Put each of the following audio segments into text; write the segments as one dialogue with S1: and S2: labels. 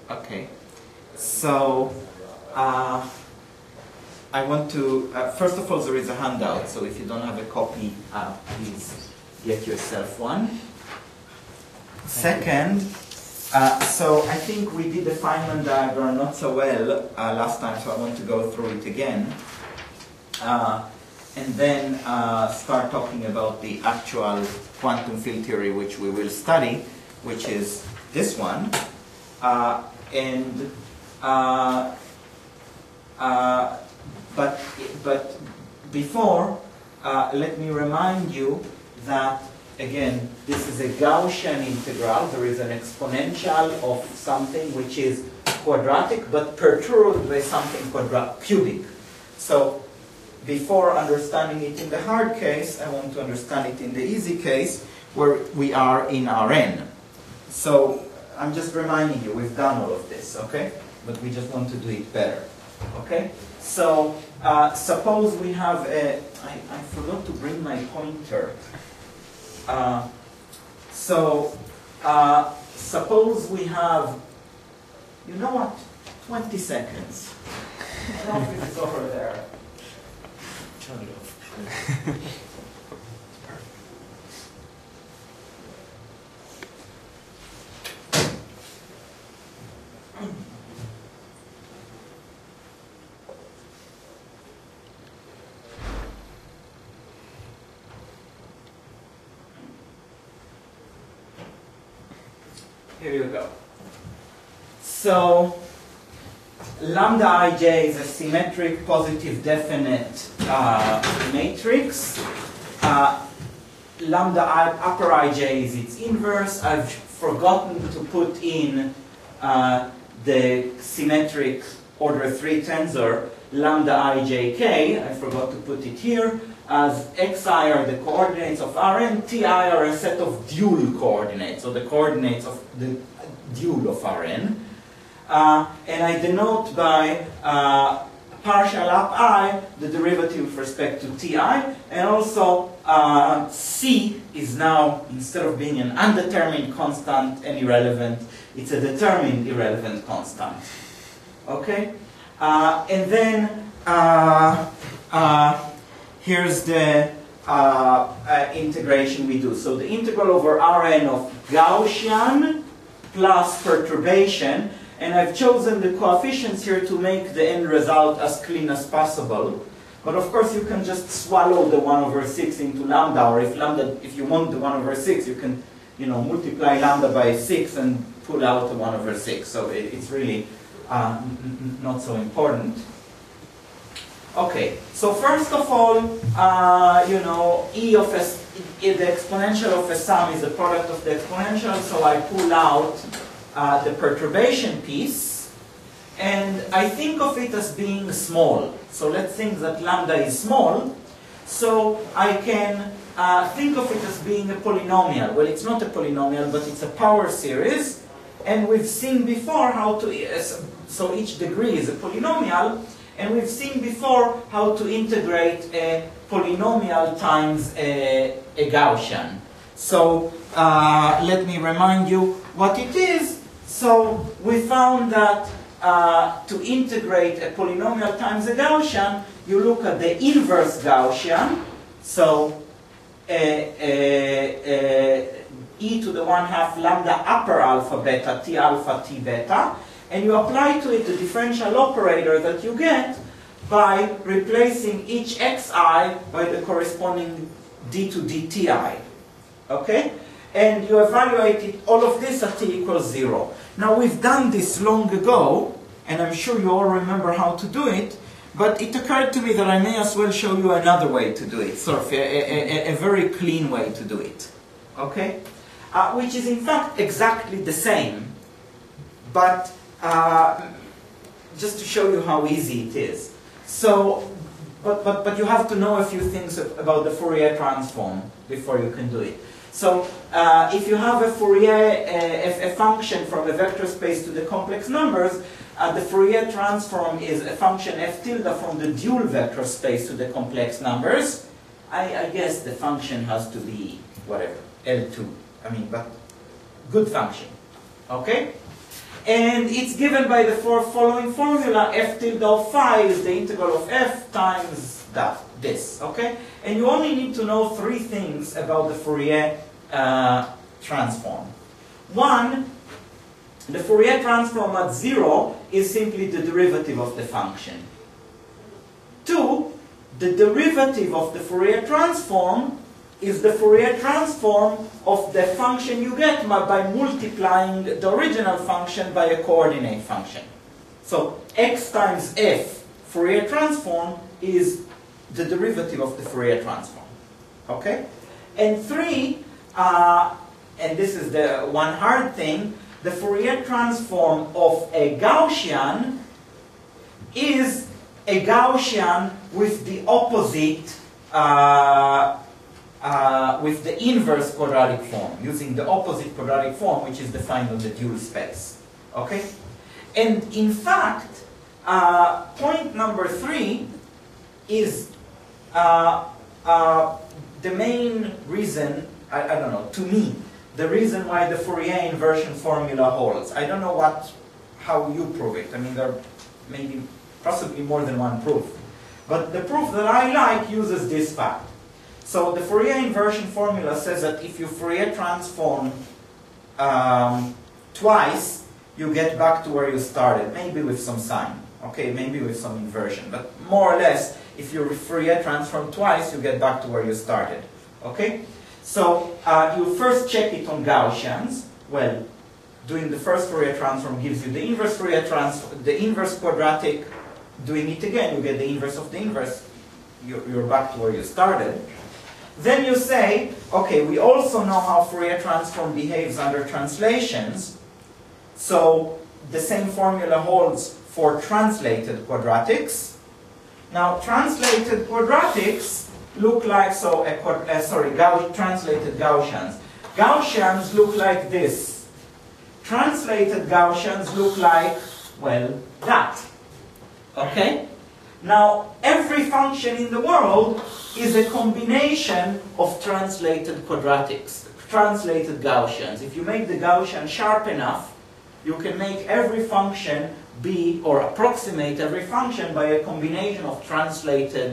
S1: Okay. So, I want to, first of all, there is a handout, so if you don't have a copy, please get yourself one. Second, so I think we did the Feynman diagram not so well last time, so I want to go through it again. And then start talking about the actual quantum field theory which we will study, which is this one. But before, let me remind you that, again, this is a Gaussian integral. There is an exponential of something which is quadratic, but perturbed by something cubic. So, before understanding it in the hard case, I want to understand it in the easy case, where we are in Rn. So, I'm just reminding you, we've done all of this, okay? But we just want to do it better, okay? So, suppose we have a... I forgot to bring my pointer. Suppose we have... You know what? 20 seconds. I don't know if it's over there. Turn it off. Here you go. So, lambda ij is a symmetric, positive, definite matrix. Lambda upper ij is its inverse. I've forgotten to put in the symmetric order 3 tensor lambda ijk. I forgot to put it here. As xi are the coordinates of Rn, ti are a set of dual coordinates, so the coordinates of the dual of Rn. And I denote by partial up I the derivative with respect to ti, and also c is now, instead of being an undetermined constant and irrelevant, it's a determined irrelevant constant. Okay? And then here's the integration we do. So the integral over Rn of Gaussian plus perturbation, and I've chosen the coefficients here to make the end result as clean as possible. But of course you can just swallow the 1 over 6 into lambda, or if you want the 1 over 6, you can multiply lambda by 6 and pull out the 1 over 6. So it's really not so important. Okay, so first of all, E of S, the exponential of a sum is the product of the exponential, so I pull out the perturbation piece, and I think of it as being small. So let's think that lambda is small, so I can think of it as being a polynomial. Well, it's not a polynomial, but it's a power series, and we've seen before how to, so each degree is a polynomial, and we've seen before how to integrate a polynomial times a Gaussian. So let me remind you what it is. So we found that to integrate a polynomial times a Gaussian, you look at the inverse Gaussian. So e to the 1/2 lambda upper alpha beta t alpha t beta. And you apply to it the differential operator that you get by replacing each xi by the corresponding d to dti. Okay? And you evaluate it, all of this at t equals 0. Now we've done this long ago, and I'm sure you all remember how to do it, but it occurred to me that I may as well show you another way to do it, sort of a very clean way to do it. Okay? Which is in fact exactly the same, but just to show you how easy it is. So, but you have to know a few things about the Fourier transform before you can do it. So, if you have a Fourier, a function from a vector space to the complex numbers, the Fourier transform is a function f tilde from the dual vector space to the complex numbers. I guess the function has to be whatever, L2. I mean, but good function. Okay? And it's given by the following formula. F tilde of phi is the integral of f times this, okay? And you only need to know three things about the Fourier transform. One, the Fourier transform at 0 is simply the derivative of the function. Two, the derivative of the Fourier transform is the Fourier transform of the function you get by multiplying the original function by a coordinate function. So x times f Fourier transform is the derivative of the Fourier transform. Okay? And three, and this is the one hard thing, the Fourier transform of a Gaussian is a Gaussian with the opposite, with the inverse quadratic form, using the opposite quadratic form, which is defined on the dual space. Okay? And in fact, point number 3 is the main reason, I don't know, to me, the reason why the Fourier inversion formula holds. I don't know how you prove it. I mean, there may be possibly more than one proof. But the proof that I like uses this fact. So the Fourier inversion formula says that if you Fourier transform twice, you get back to where you started, maybe with some sign, okay, maybe with some inversion. But more or less, if you Fourier transform twice, you get back to where you started, okay? So you first check it on Gaussians. Well, doing the first Fourier transform gives you the inverse Fourier transform, the inverse quadratic. Doing it again, you get the inverse of the inverse. You're back to where you started. Then you say, okay, we also know how Fourier transform behaves under translations. So the same formula holds for translated quadratics. Now, translated quadratics look like, translated Gaussians. Gaussians look like this. Translated Gaussians look like, well, that. Okay? Now, every function in the world is a combination of translated quadratics, translated Gaussians. If you make the Gaussian sharp enough, you can make every function be, or approximate every function by a combination of translated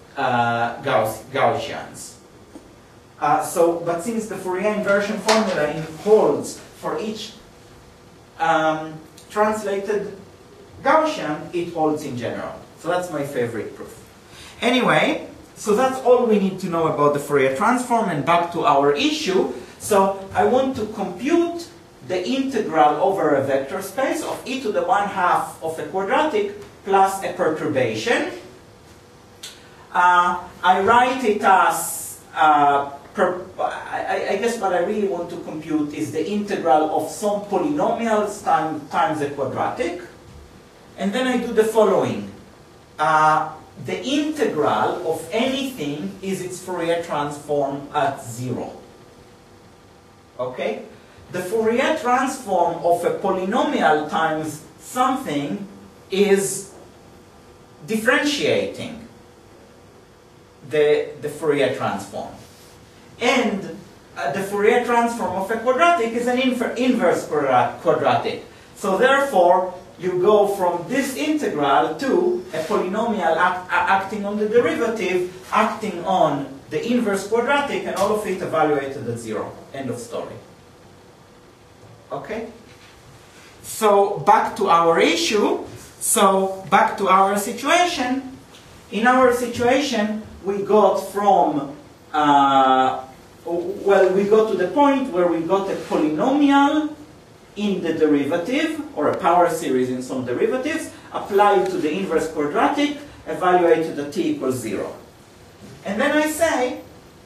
S1: Gaussians. But since the Fourier inversion formula holds for each translated Gaussian, it holds in general. So that's my favorite proof. Anyway, so that's all we need to know about the Fourier transform, and back to our issue. So I want to compute the integral over a vector space of e to the 1/2 of a quadratic plus a perturbation. I write it as, I guess what I really want to compute is the integral of some polynomials times a quadratic. And then I do the following. The integral of anything is its Fourier transform at 0. Okay? The Fourier transform of a polynomial times something is differentiating the Fourier transform. And the Fourier transform of a quadratic is an inverse quadratic. So therefore, you go from this integral to a polynomial acting on the derivative, acting on the inverse quadratic, and all of it evaluated at 0. End of story. Okay? So back to our issue. So back to our situation. In our situation, we got from, we got to the point where we got a polynomial in the derivative, or a power series in some derivatives, applied to the inverse quadratic, evaluated at t equals 0. And then I say,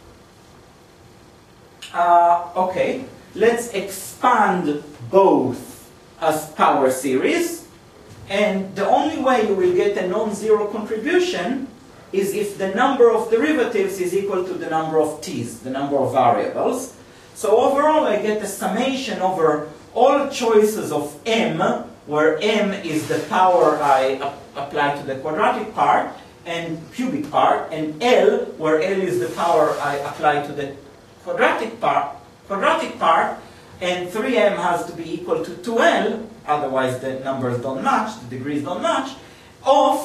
S1: okay, let's expand both as power series, and the only way you will get a non-zero contribution is if the number of derivatives is equal to the number of t's, the number of variables. So overall I get a summation over all choices of m, where m is the power I apply to the quadratic part, and cubic part, and L, where L is the power I apply to the quadratic part, and 3m has to be equal to 2L, otherwise the numbers don't match, the degrees don't match, of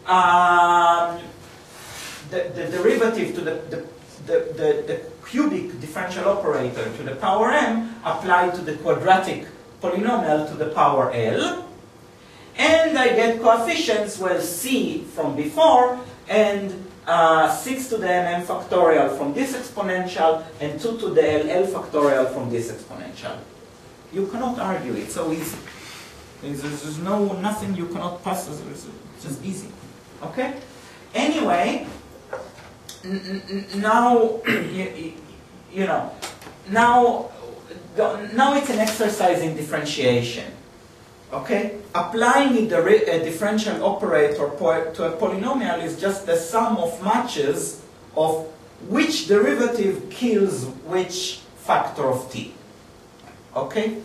S1: the derivative to the cubic differential operator to the power m applied to the quadratic polynomial to the power L. And I get coefficients, well, c from before, and 6 to the m factorial from this exponential, and 2 to the L factorial from this exponential. You cannot argue, it's so easy. There's nothing you cannot pass, it's just easy. Okay? Anyway, now, now it's an exercise in differentiation. Okay? Applying a differential operator to a polynomial is just the sum of matches of which derivative kills which factor of t. Okay?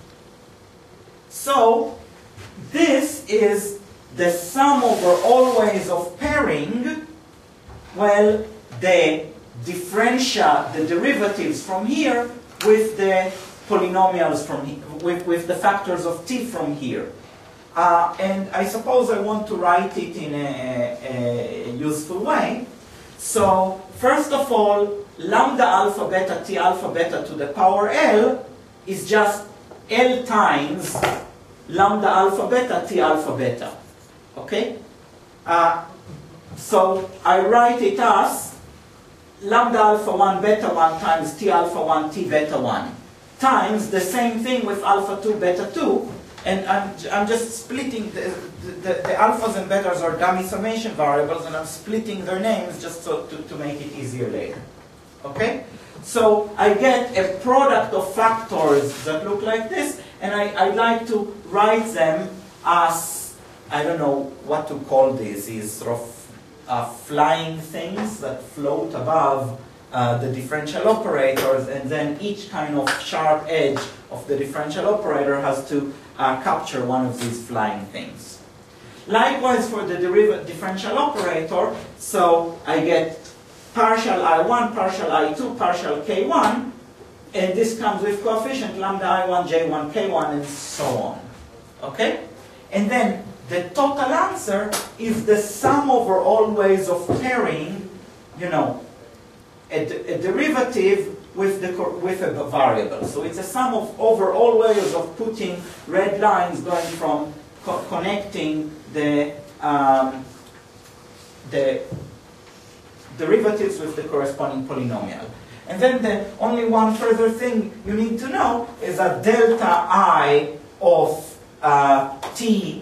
S1: So, this is the sum over all ways of pairing, well, the derivatives from here with the polynomials from here, with the factors of t from here. And I suppose I want to write it in a useful way. So, first of all, lambda alpha beta t alpha beta to the power L is just L times lambda alpha beta t alpha beta. Okay? So I write it as lambda alpha 1 beta 1 times t alpha 1 t beta 1 times the same thing with alpha 2 beta 2, and I'm just splitting the alphas and betas are dummy summation variables, and I'm splitting their names just so to make it easier later. Okay? So I get a product of factors that look like this, and I'd like to write them as, I don't know what to call these sort of flying things that float above the differential operators, and then each kind of sharp edge of the differential operator has to capture one of these flying things. Likewise for the differential operator, so I get partial I1, partial I2, partial K1, and this comes with coefficient lambda I1, J1, K1, and so on. Okay? And then the total answer is the sum over all ways of pairing, a derivative with a variable. So it's a sum of over all ways of putting red lines going from connecting the derivatives with the corresponding polynomial. And then the only one further thing you need to know is that delta I of t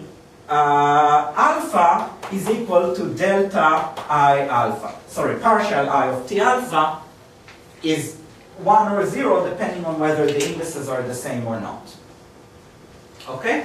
S1: alpha is equal to delta I alpha. Sorry, partial I of t alpha is 1 or 0 depending on whether the indices are the same or not. Okay?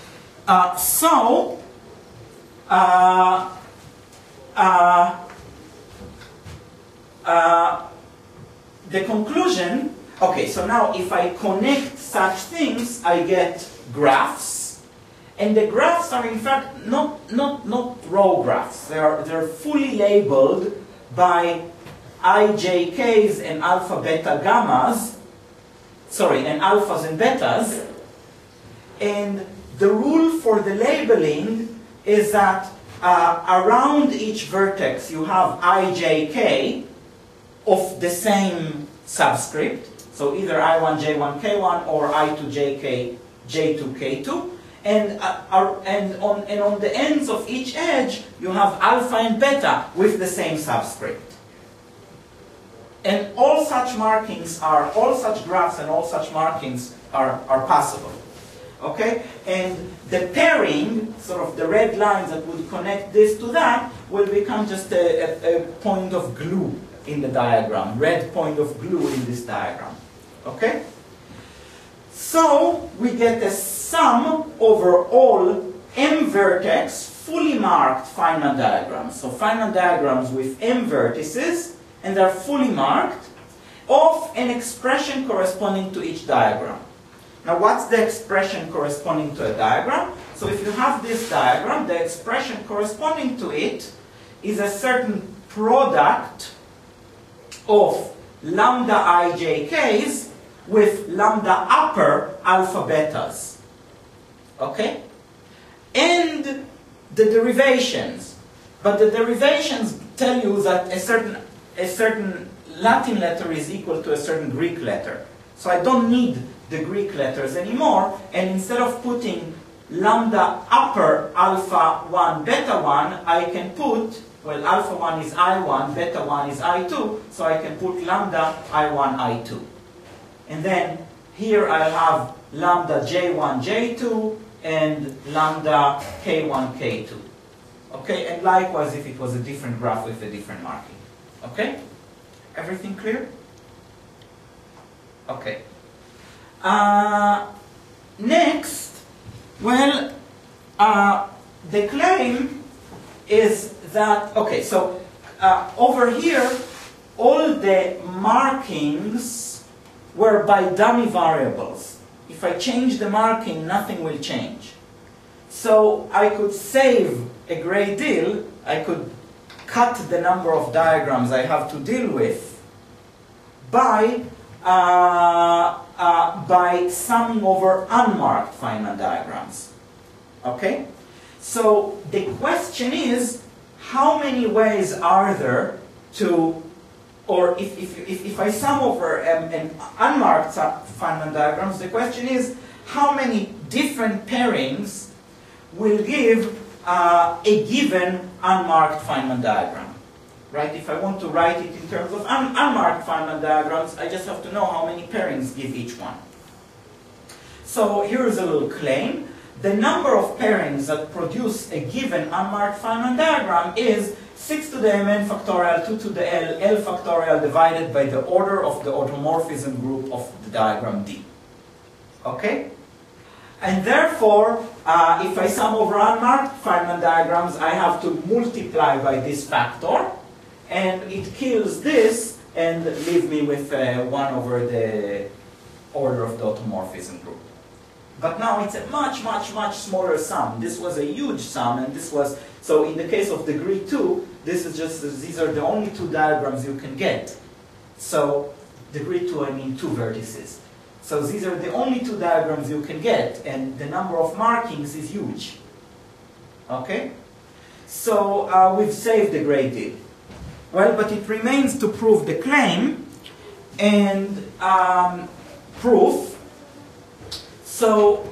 S1: The conclusion, okay, so now if I connect such things, I get graphs. And the graphs are in fact not row graphs. They're fully labeled by ijk's and alpha beta gammas, and alphas and betas. And the rule for the labeling is that around each vertex you have ijk of the same subscript, so either I1, J1, K1 or I2, JK, J2, K2. And on the ends of each edge, you have alpha and beta with the same subscript. And all such graphs and all such markings are possible. Okay? And the pairing, sort of the red lines that would connect this to that, will become just a point of glue in the diagram, red point of glue in this diagram. Okay? So we get a sum over all m vertex fully marked Feynman diagrams. So Feynman diagrams with m vertices, and they're fully marked, of an expression corresponding to each diagram. Now what's the expression corresponding to a diagram? So if you have this diagram, the expression corresponding to it is a certain product of lambda ijk's with lambda upper alpha betas. Okay? And the derivations. But the derivations tell you that a certain Latin letter is equal to a certain Greek letter. So I don't need the Greek letters anymore, and instead of putting lambda upper alpha 1 beta 1, I can put, well, alpha 1 is I1, beta 1 is I2, so I can put lambda I1, I2. And then here I'll have lambda J1, J2, and lambda K1, K2. Okay, and likewise if it was a different graph with a different marking. Okay? Everything clear? Okay. Next, well, the claim is that, okay, so over here, all the markings were by dummy variables. If I change the marking, nothing will change. So I could save a great deal. I could cut the number of diagrams I have to deal with by summing over unmarked Feynman diagrams. Okay? So the question is, how many ways are there to, or if I sum over an unmarked Feynman diagrams, the question is, how many different pairings will give a given unmarked Feynman diagram? Right? If I want to write it in terms of unmarked Feynman diagrams, I just have to know how many pairings give each one. So here is a little claim. The number of pairings that produce a given unmarked Feynman diagram is 6 to the mn factorial 2 to the L factorial divided by the order of the automorphism group of the diagram D. Okay? And therefore, if I sum over unmarked Feynman diagrams, I have to multiply by this factor, and it kills this and leave me with 1 over the order of the automorphism group. But now it's a much, much, much smaller sum. This was a huge sum, and this was, so in the case of degree 2, this is just, these are the only 2 diagrams you can get. So degree 2, I mean 2 vertices. So these are the only 2 diagrams you can get, and the number of markings is huge. Okay? So we've saved a great deal. Well, but it remains to prove the claim, and proof. So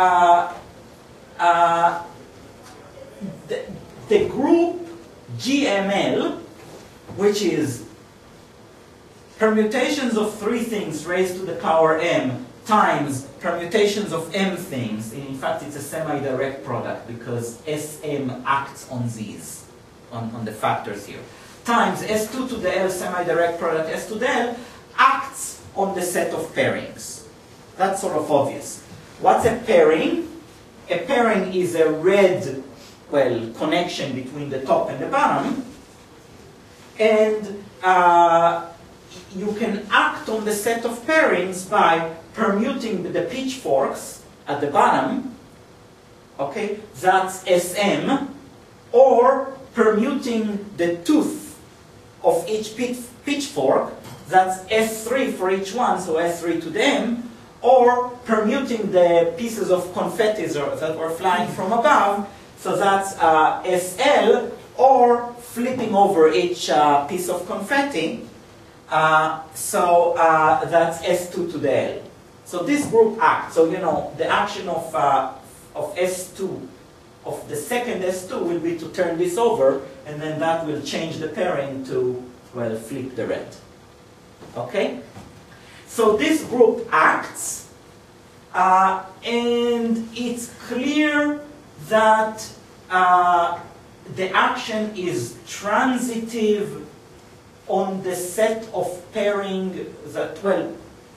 S1: the group GML, which is permutations of 3 things raised to the power m times permutations of m things. In fact, it's a semi-direct product because Sm acts on these, on the factors here. Times S2 to the L semi-direct product S to the L acts on the set of pairings. That's sort of obvious. What's a pairing? A pairing is a red, well, connection between the top and the bottom. And you can act on the set of pairings by permuting the pitchforks at the bottom. Okay, that's Sm. Or permuting the tooth of each pitchfork. That's S3 for each one, so S3 to the M. Or permuting the pieces of confetti that were flying from above, so that's SL, or flipping over each piece of confetti, so that's S2 to the L. So this group acts, so you know, the action of S2, of the second S2 will be to turn this over, and then that will change the pairing to, well, flip the red. Okay? So this group acts, and it's clear that the action is transitive on the set of pairing that, well,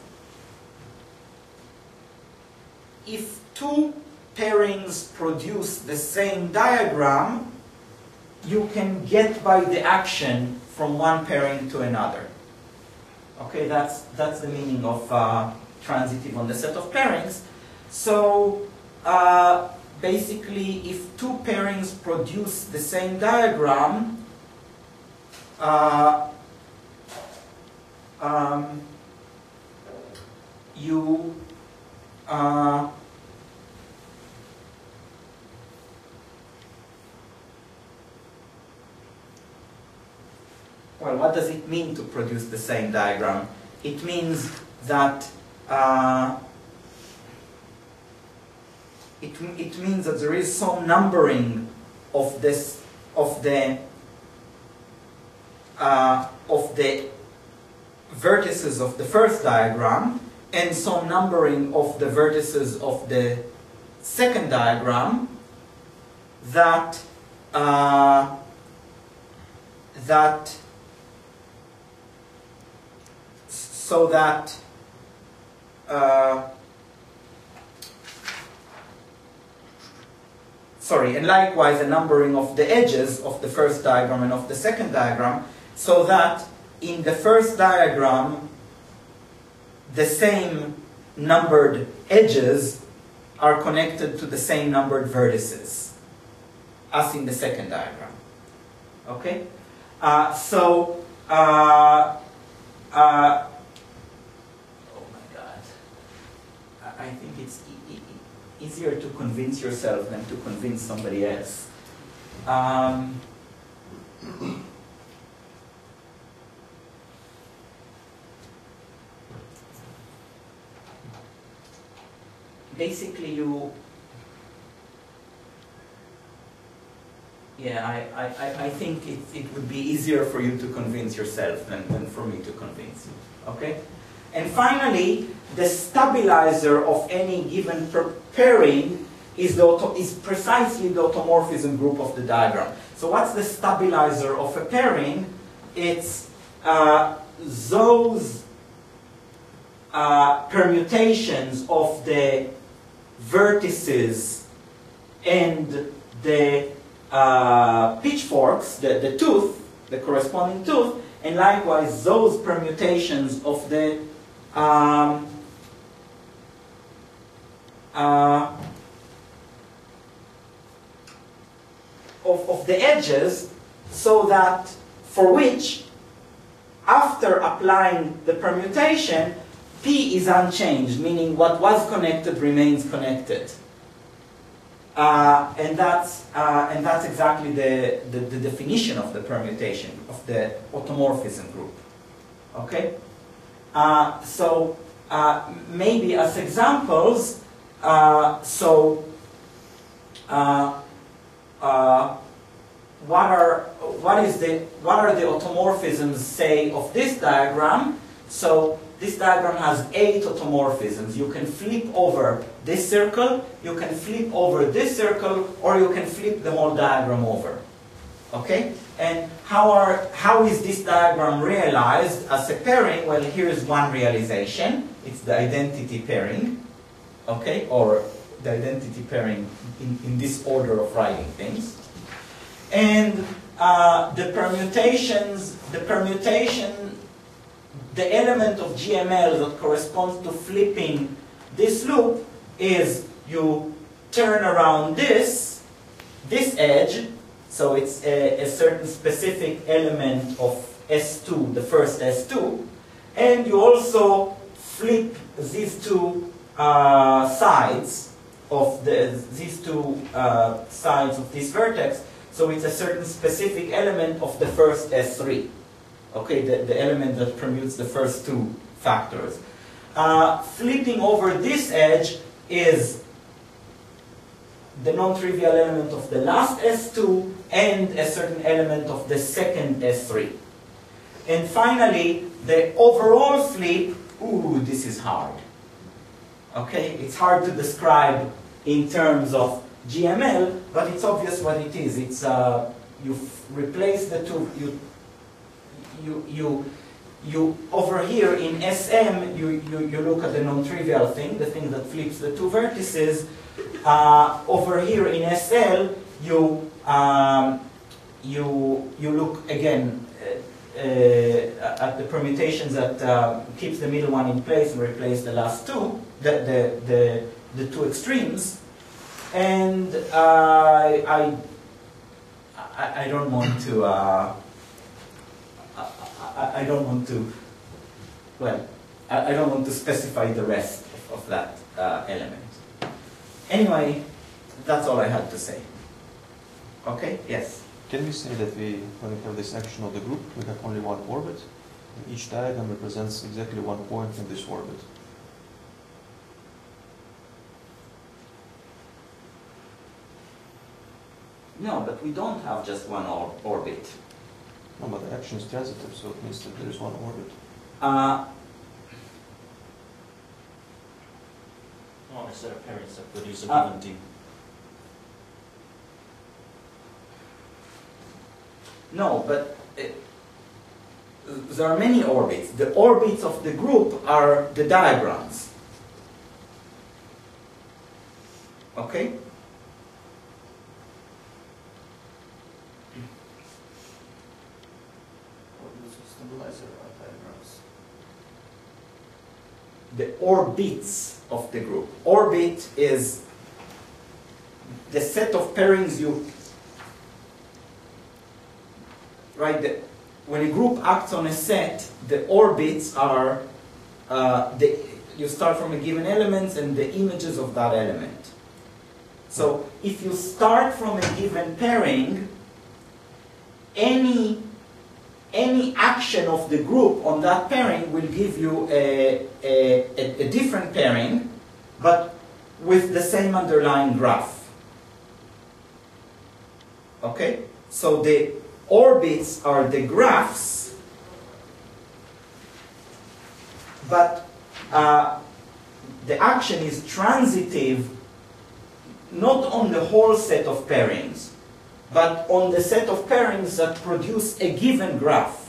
S1: if 2 pairings produce the same diagram, you can get by the action from one pairing to another. Okay, that's the meaning of transitive on the set of pairings. So basically, if 2 pairings produce the same diagram, well, what does it mean to produce the same diagram? It means that it means that there is some numbering of this of the vertices of the first diagram and some numbering of the vertices of the second diagram that so that and likewise a numbering of the edges of the first diagram and of the second diagram, so that in the first diagram the same numbered edges are connected to the same numbered vertices as in the second diagram. Okay? Oh my God. I think it's easier to convince yourself than to convince somebody else. Basically, I think it would be easier for you to convince yourself than for me to convince you. Okay? And finally, the stabilizer of any given pairing is precisely the automorphism group of the diagram. So what's the stabilizer of a pairing? It's those permutations of the vertices and the pitchforks, the tooth, the corresponding tooth, and likewise those permutations of the of the edges, so that for which, after applying the permutation, P is unchanged, meaning what was connected remains connected. And that's exactly the definition of the permutation, of the automorphism group. Okay? Maybe as examples, what are the automorphisms, say, of this diagram? So this diagram has 8 automorphisms. You can flip over this circle, you can flip over this circle, or you can flip the whole diagram over. Okay? And how is this diagram realized as a pairing? Well, here is one realization. It's the identity pairing. Okay? Or the identity pairing in this order of writing things. And the element of GML that corresponds to flipping this loop is you turn around this edge, so it's a certain specific element of S2, the first S2, and you also flip these two sides of sides of this vertex, so it's a certain specific element of the first S3. Okay, the element that permutes the first two factors. Flipping over this edge is the non-trivial element of the last S2 and a certain element of the second S3. And finally, the overall flip, ooh, this is hard. Okay, it's hard to describe in terms of GML, but it's obvious what it is. It's you replace the two, you over here in SM, you look at the non-trivial thing, the thing that flips the two vertices. Over here in SL, you look again at the permutations that keeps the middle one in place and replace the last two, the two extremes. And I don't want to. I don't want to specify the rest of that element. Anyway, that's all I had to say. Okay? Yes?
S2: Can we say that when we have this action of the group, we have only one orbit? And each diagram represents exactly one point in this orbit.
S1: No, but we don't have just one orbit.
S2: No, but the action is transitive, so it means that there is one orbit.
S3: On a set of pairings that produce a given D.
S1: No, but there are many orbits. The orbits of the group are the diagrams. Okay? The orbits of the group. Orbit is the set of pairings you, right? When a group acts on a set, the orbits are, you start from a given element and the images of that element. So if you start from a given pairing, any action of the group on that pairing will give you a different pairing, but with the same underlying graph. Okay? So the orbits are the graphs, but the action is transitive not on the whole set of pairings, but on the set of pairings that produce a given graph.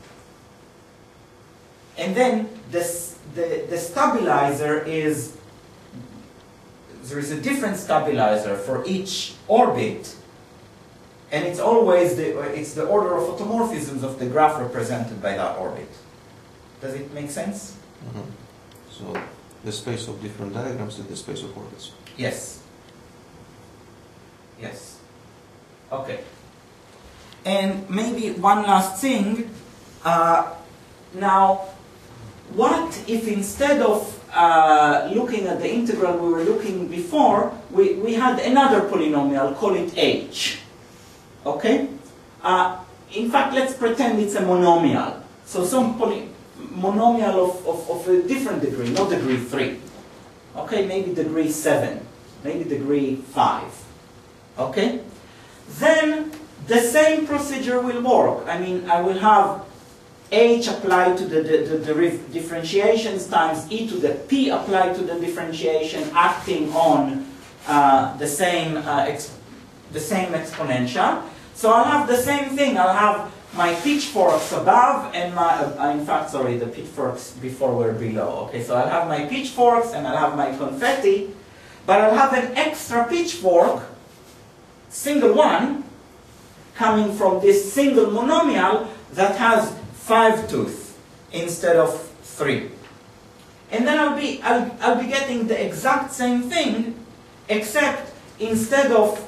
S1: And then the stabilizer is, there is a different stabilizer for each orbit, and it's always the order of automorphisms of the graph represented by that orbit. Does it make sense?
S2: Mm-hmm. So the space of different diagrams is the space of orbits.
S1: Yes. Yes. Okay. And maybe one last thing. Now, what if instead of looking at the integral we were looking before, we had another polynomial, call it h. Okay? In fact, let's pretend it's a monomial. So some monomial of a different degree, not degree 3. Okay, maybe degree 7, maybe degree 5. Okay? Then the same procedure will work. I mean, I will have h applied to the differentiations times e to the p applied to the differentiation acting on the same exponential. So I'll have the same thing. I'll have my pitchforks above and my, in fact, sorry, the pitchforks before were below. Okay, so I'll have my pitchforks and I'll have my confetti, but I'll have an extra pitchfork, single one, coming from this single monomial that has 5 tooth instead of 3. And then I'll be getting the exact same thing, except instead of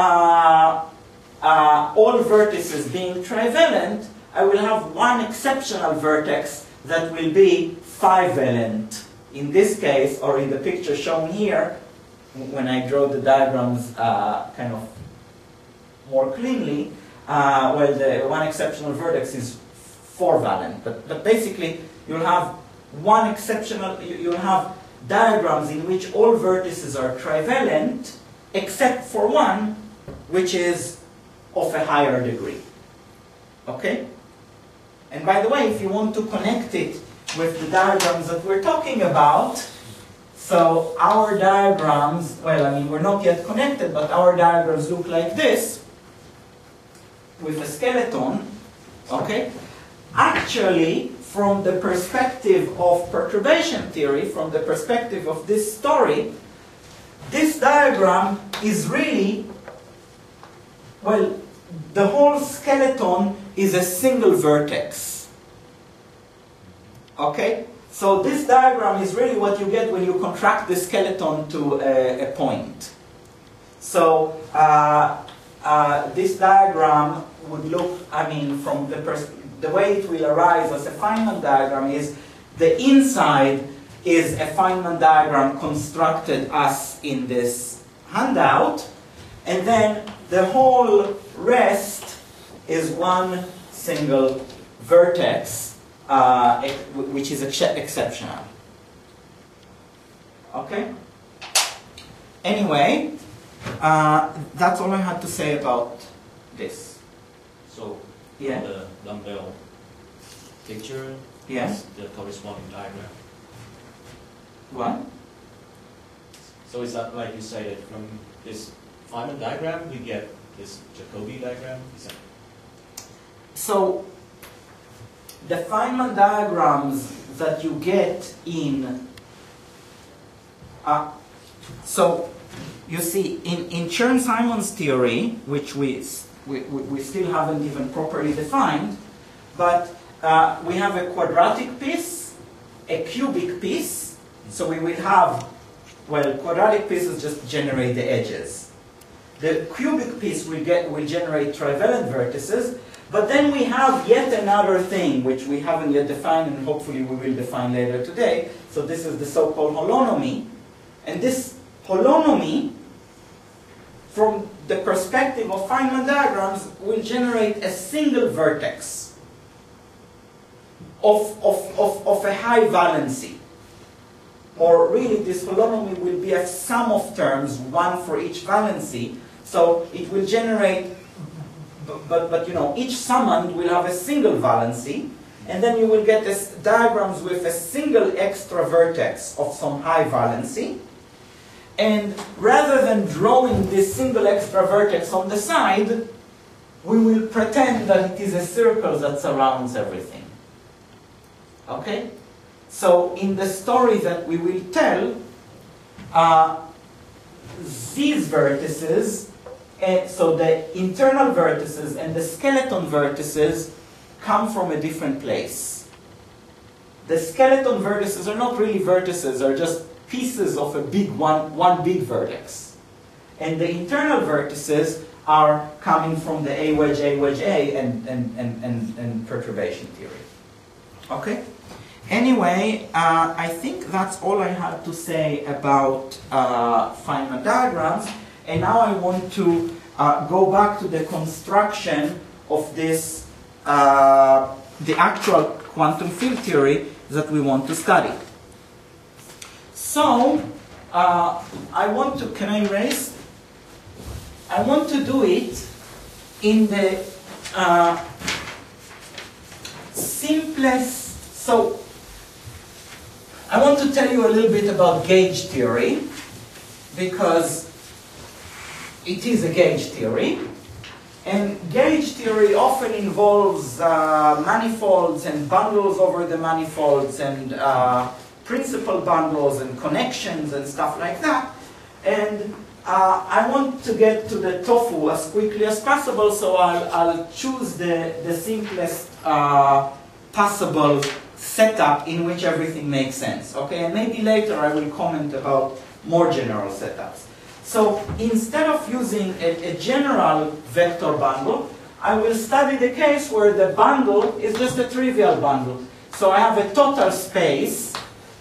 S1: all vertices being trivalent, I will have one exceptional vertex that will be 5-valent. In this case, or in the picture shown here, when I draw the diagrams kind of more cleanly, well, the one exceptional vertex is 4-valent. But basically, you'll have one exceptional, you'll have diagrams in which all vertices are trivalent, except for one, which is of a higher degree. Okay? And by the way, if you want to connect it with the diagrams that we're talking about, so our diagrams, well, I mean, we're not yet connected, but our diagrams look like this, with a skeleton, okay? Actually, from the perspective of perturbation theory, from the perspective of this story, this diagram is really, well, the whole skeleton is a single vertex. Okay? So this diagram is really what you get when you contract the skeleton to a point. So this diagram would look, I mean, from the way it will arise as a Feynman diagram is the inside is a Feynman diagram constructed as in this handout, and then the whole rest is one single vertex, which is exceptional. Okay? Anyway, that's all I had to say about this.
S3: So,
S1: Yeah.
S3: the dumbbell picture
S1: Yeah.
S3: is the corresponding diagram.
S1: What?
S3: So is that like you say that from this Feynman diagram we get this Jacobi diagram? Is that
S1: So, the Feynman diagrams that you get in, so you see, in Chern-Simons theory, which we still haven't even properly defined, but we have a quadratic piece, a cubic piece, so we will have, well, quadratic pieces just generate the edges. The cubic piece will generate trivalent vertices, but then we have yet another thing which we haven't yet defined and hopefully we will define later today. So this is the so-called holonomy. And this holonomy, from the perspective of Feynman diagrams, will generate a single vertex of a high valency. Or really, this holonomy will be a sum of terms, one for each valency. So it will generate, but you know, each summand will have a single valency, and then you will get this diagrams with a single extra vertex of some high valency. And rather than drawing this single extra vertex on the side, we will pretend that it is a circle that surrounds everything. Okay? So in the story that we will tell, these vertices, so the internal vertices and the skeleton vertices come from a different place. The skeleton vertices are not really vertices, are just pieces of a big one big vertex. And the internal vertices are coming from the A wedge A and perturbation theory. Okay? Anyway, I think that's all I had to say about Feynman diagrams. And now I want to go back to the construction of this, the actual quantum field theory that we want to study. So, I want to, can I erase? I want to do it in the simplest, so I want to tell you a little bit about gauge theory, because it is a gauge theory. And gauge theory often involves manifolds and bundles over the manifolds and principal bundles and connections and stuff like that. And I want to get to the tofu as quickly as possible, so I'll choose the simplest possible setup in which everything makes sense. Okay, and maybe later I will comment about more general setups. So instead of using a general vector bundle, I will study the case where the bundle is just a trivial bundle. So I have a total space,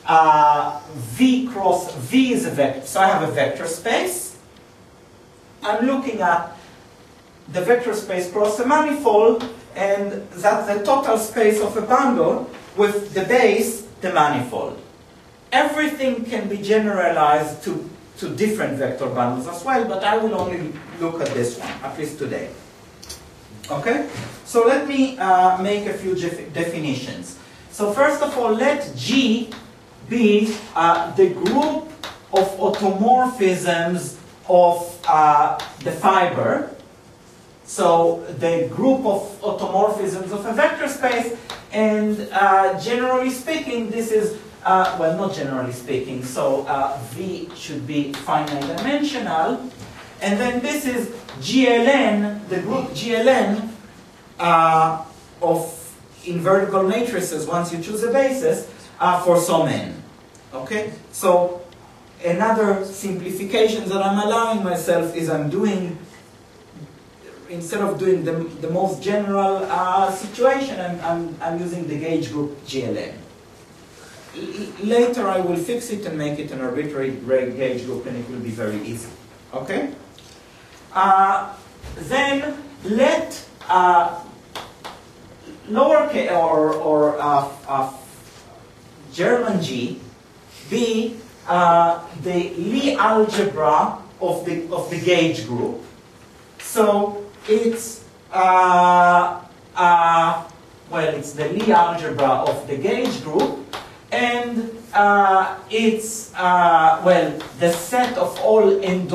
S1: V cross V is a vector. So I have a vector space. I'm looking at the vector space cross a manifold, and that's the total space of a bundle with the base, the manifold. Everything can be generalized to different vector bundles as well, but I will only look at this one, at least today. Okay? So let me make a few definitions. So first of all, let G be the group of automorphisms of the fiber. So the group of automorphisms of a vector space, and generally speaking, this is well, not generally speaking, so V should be finite dimensional, and then this is GLN, the group GLN of invertible matrices once you choose a basis for some n. Okay, so another simplification that I'm allowing myself is I'm doing, instead of doing the most general situation, I'm using the gauge group GLN. Later I will fix it and make it an arbitrary gauge group, and it will be very easy. Okay? Then let lowercase or German G be the Lie algebra of the gauge group. So it's it's the Lie algebra of the gauge group, and it's the set of all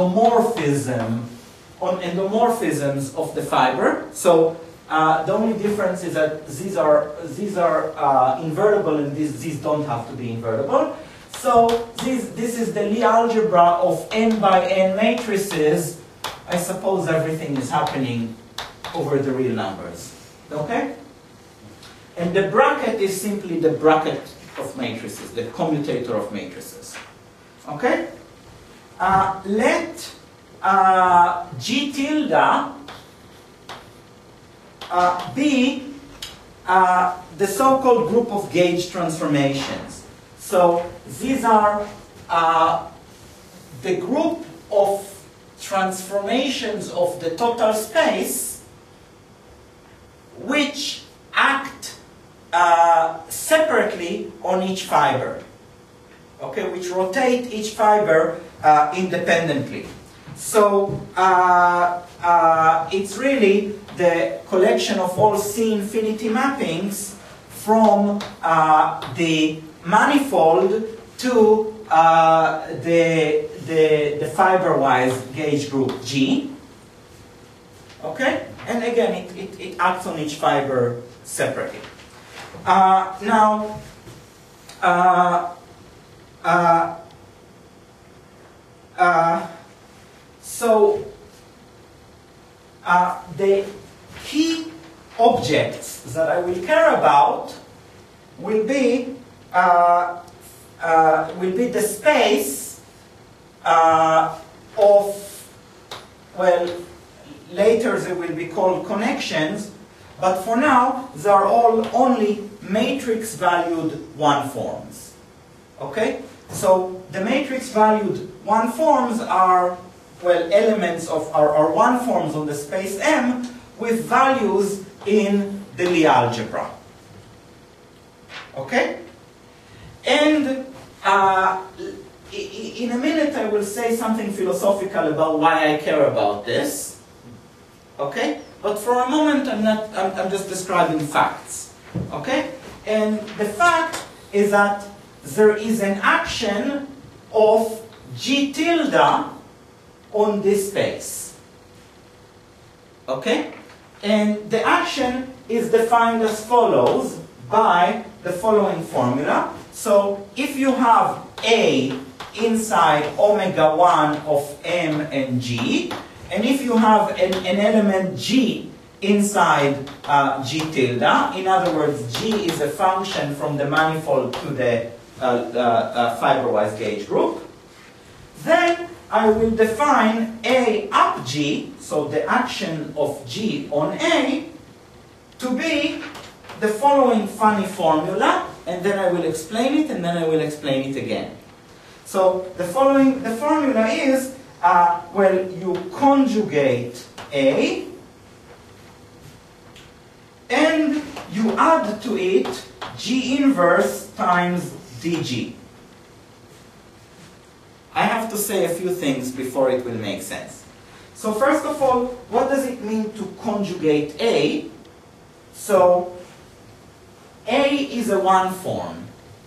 S1: endomorphisms of the fiber. So the only difference is that these are invertible, and these don't have to be invertible. So this is the Lie algebra of n by n matrices. I suppose everything is happening over the real numbers. Okay? And the bracket is simply the bracket of matrices, the commutator of matrices. Okay? Let G tilde be the so-called group of gauge transformations. So these are the group of transformations of the total space which act separately on each fiber, okay, which rotate each fiber independently. So it's really the collection of all C-infinity mappings from the manifold to the fiber-wise gauge group G. Okay, and again it acts on each fiber separately. The key objects that I will care about will be the space of, well, later they will be called connections, but for now they are all only matrix valued one forms. Okay? So the matrix valued one forms are, well, elements of our one forms on the space M with values in the Lie algebra. Okay? And in a minute I will say something philosophical about why I care about this. Okay? But for a moment I'm just describing facts. Okay? And the fact is that there is an action of G tilde on this space. Okay? And the action is defined as follows by the following formula. So if you have A inside omega 1 of M and G, and if you have an element G inside G tilde, in other words, G is a function from the manifold to the fiber-wise gauge group, then I will define A up G, so the action of G on A, to be the following funny formula, and then I will explain it, and then I will explain it again. So the formula is, well, you conjugate A, and you add to it G inverse times dG. I have to say a few things before it will make sense. So first of all, what does it mean to conjugate A? So A is a one form.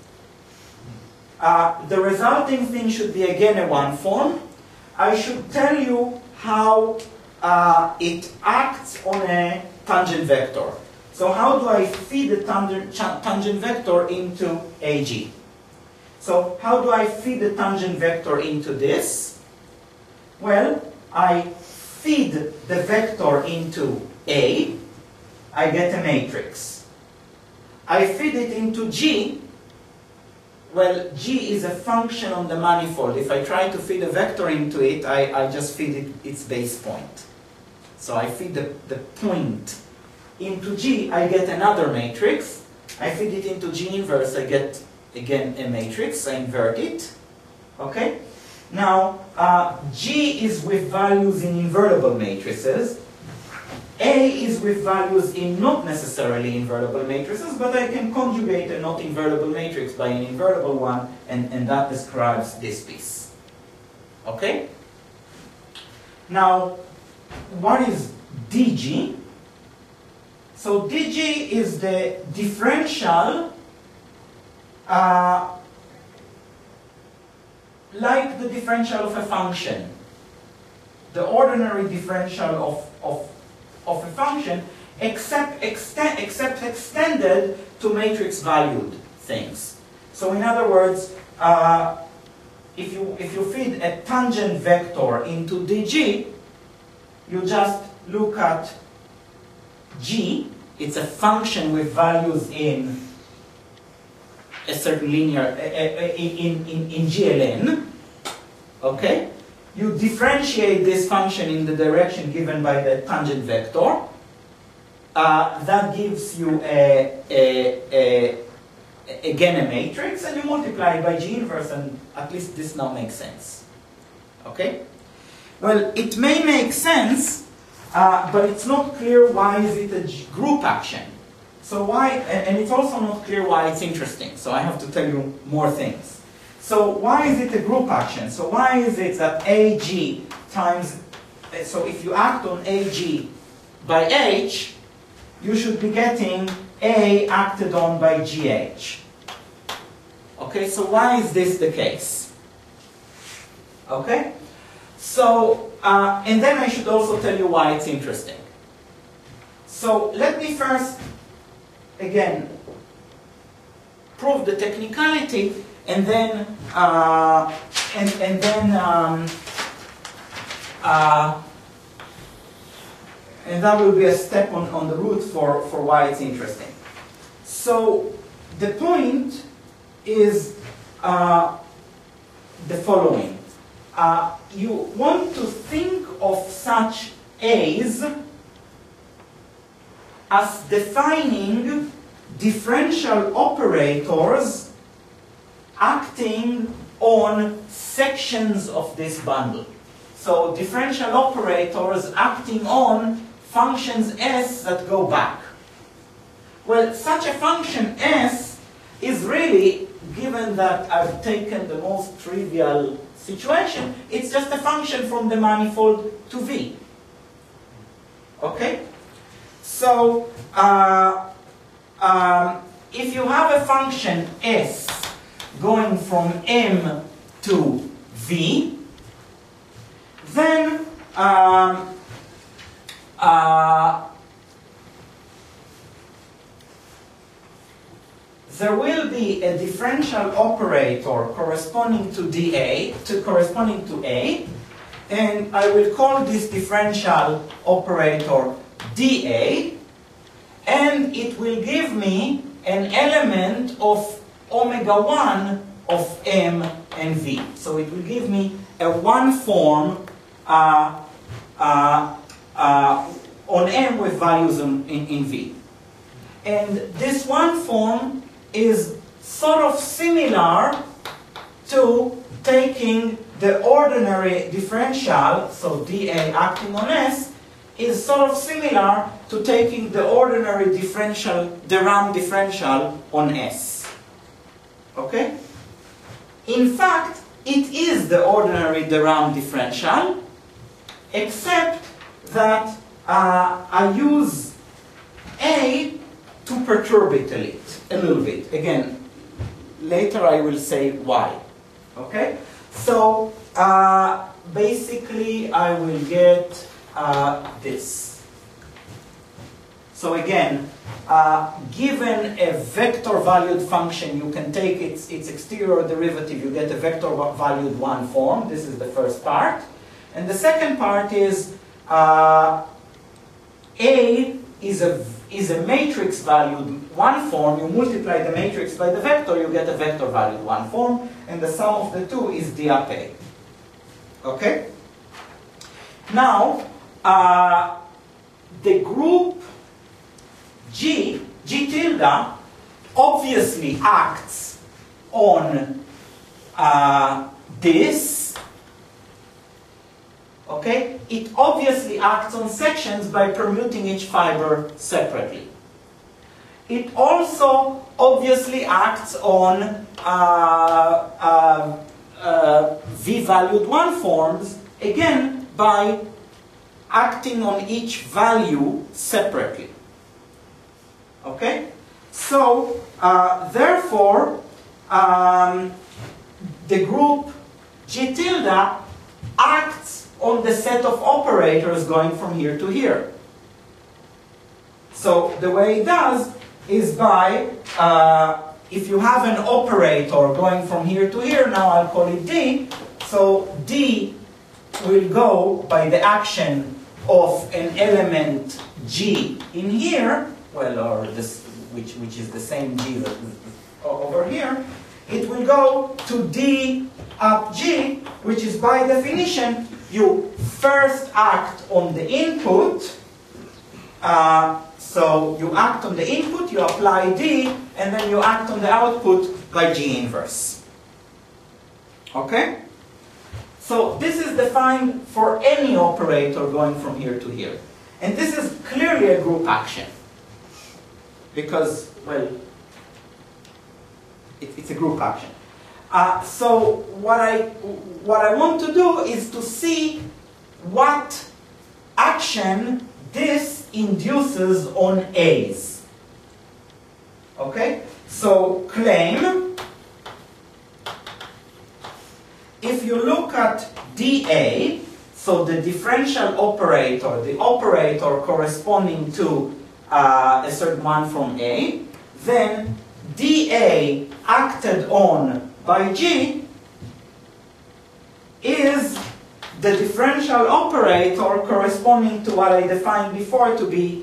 S1: The resulting thing should be again a one form. I should tell you how it acts on a tangent vector. So how do I feed the tangent vector into AG? So how do I feed the tangent vector into this? Well, I feed the vector into A, I get a matrix. I feed it into G, well, G is a function on the manifold. If I try to feed a vector into it, I just feed it its base point. So I feed the point into G, I get another matrix. I feed it into G inverse, I get again a matrix, I invert it. Okay? Now, G is with values in invertible matrices. A is with values in not necessarily invertible matrices, but I can conjugate a not invertible matrix by an invertible one, and that describes this piece. Okay? Now, what is DG? So DG is the differential, like the differential of a function, the ordinary differential of a function, except extended to matrix valued things. So in other words, if you feed a tangent vector into DG, you just look at G. It's a function with values in a certain linear in GLN. Okay. You differentiate this function in the direction given by the tangent vector. That gives you again a matrix, and you multiply it by G inverse, and at least this now makes sense. Okay? Well, it may make sense, but it's not clear why is it a group action. So why, and it's also not clear why it's interesting, so I have to tell you more things. So why is it a group action? So why is it that AG times, so if you act on AG by H, you should be getting A acted on by GH. Okay, so why is this the case? Okay, so, and then I should also tell you why it's interesting. So let me first, again, prove the technicality, and then and that will be a step on the route for why it's interesting. So the point is the following. You want to think of such A's as defining differential operators acting on sections of this bundle. So differential operators acting on functions S that go back. Well, such a function S is really, given that I've taken the most trivial situation, it's just a function from the manifold to V. Okay? So, if you have a function S going from M to V, then there will be a differential operator corresponding to dA, corresponding to A, and I will call this differential operator dA, and it will give me an element of omega 1 of M and V. So it will give me a one form on M with values in V. And this one form is sort of similar to taking the ordinary differential, so dA acting on S, is sort of similar to taking the ordinary differential, de Rham differential on S. Okay? In fact, it is the ordinary de Rham differential, except that I use A to perturb it a little bit. Again, later I will say why. Okay? So, basically I will get this. So again, given a vector-valued function, you can take its exterior derivative, you get a vector-valued one form. This is the first part. And the second part is A is a matrix-valued one form. You multiply the matrix by the vector, you get a vector-valued one form, and the sum of the two is diap. Okay? Now, the group G tilde, obviously acts on this. Okay? It obviously acts on sections by permuting each fiber separately. It also obviously acts on v-valued one forms, again, by acting on each value separately. Okay? So, therefore, the group G tilde acts on the set of operators going from here to here. So, the way it does is by, if you have an operator going from here to here, now I'll call it D, so D will go by the action of an element G in here, well, or this, which is the same G that over here, it will go to D up G, which is by definition, you first act on the input, so you act on the input, you apply D, and then you act on the output by G inverse. Okay? So this is defined for any operator going from here to here. And this is clearly a group action. Because, well, it's a group action. So what I want to do is to see what action this induces on A's. Okay? So claim, if you look at dA, so the differential operator, the operator corresponding to a certain one from A, then dA acted on by G is the differential operator corresponding to what I defined before to be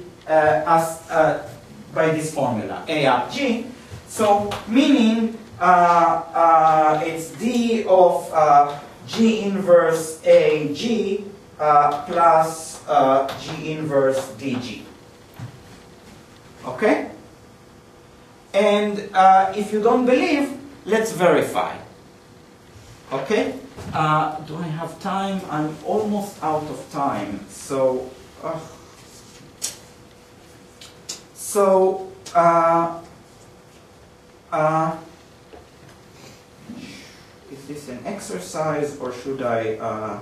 S1: by this formula, A up G. So meaning it's D of G inverse AG plus G inverse DG. Okay? And if you don't believe, let's verify. Okay? Do I have time? I'm almost out of time. So, is this an exercise or should I?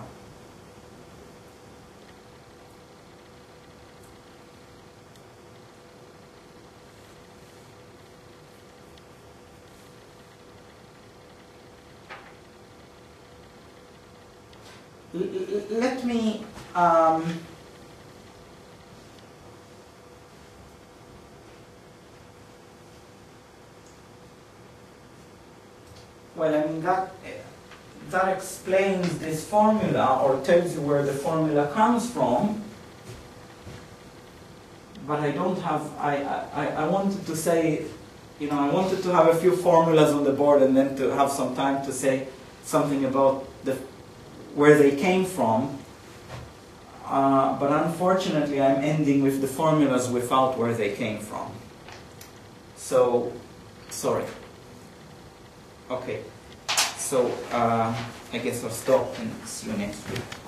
S1: Let me well, I mean that explains this formula or tells you where the formula comes from, but I don't have, I wanted to say, you know, I wanted to have a few formulas on the board and then to have some time to say something about where they came from, but unfortunately I'm ending with the formulas without where they came from. So, sorry. Okay, so I guess I'll stop and see you next week.